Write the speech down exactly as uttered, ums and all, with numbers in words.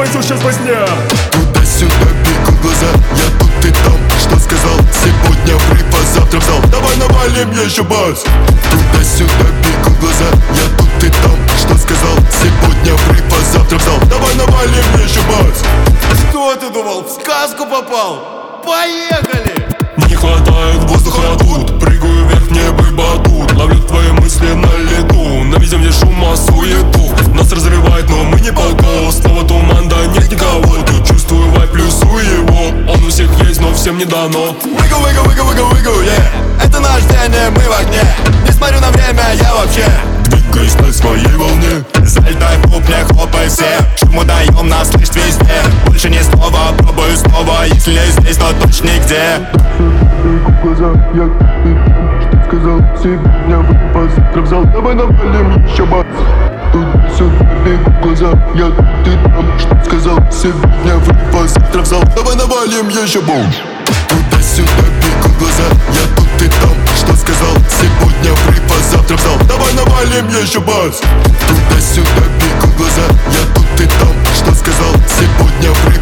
пойду сейчас возня. Туда-сюда бегут глаза, я тут и там. Что сказал? Сегодня в рип, а завтра в зал. Давай навалим еще бас. Туда-сюда бегут глаза, я тут и там. Что сказал? Сегодня в рип, а завтра в зал. Давай навалим еще бас. Что ты думал, в сказку попал? Поехали! Не хватает воздуха тут. Прыгаю вверх, мне бы батут. Ловлю твои мысли на лету. Навезем где шума, суету. Нас разрывает, но мы не полго. Снова туман, да нет никого. Тут чувствую вайп, плюсую его. Он у всех есть, но всем не дано. Выгу, выгу, выгу, выгу, выгу, yeah. Это наш день, и мы в огне. Не смотрю на время, я вообще двигаюсь на своей волне. залетай в купле, хлопай все. Шуму даем, нас слышь везде. Больше ни слова, пробую снова. Если не здесь, то точно нигде. Глаза, я что сказал? Сегодня в рип, а завтра в зал. Давай навалим еще бас. Туда-сюда бегут глаза, я тут и там. Что сказал? Сегодня в рип, а завтра в зал. Давай навалим еще бум. Туда-сюда бегут глаза, я тут и там. Что сказал? Сегодня в рип, а завтра в зал. Давай навалим еще бас. Туда-сюда бегут глаза, я тут и там. Что сказал? Сегодня в рип.